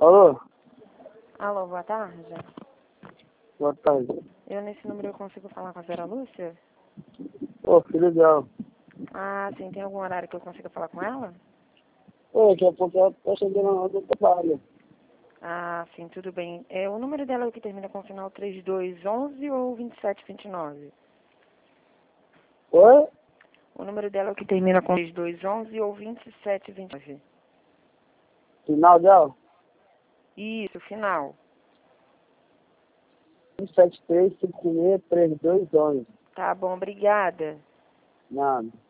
Alô? Alô, boa tarde. Boa tarde. Nesse número eu consigo falar com a Vera Lúcia? Ô, que legal. Ah, sim. Tem algum horário que eu consiga falar com ela? Ô, daqui a pouco ela tá chegando na hora do trabalho. Ah, sim, tudo bem. O número dela é o que termina com o final 3211 ou 2729? Oi? O número dela é o que termina com 3211 ou 2729? Final dela? Isso, final. 173-56-3211. Tá bom, obrigada. Nada.